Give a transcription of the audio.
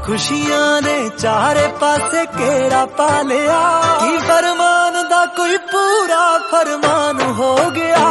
खुशियां ने चारे पासे केड़ा पा लिया, की फरमान दा कोई पूरा फरमान हो गया।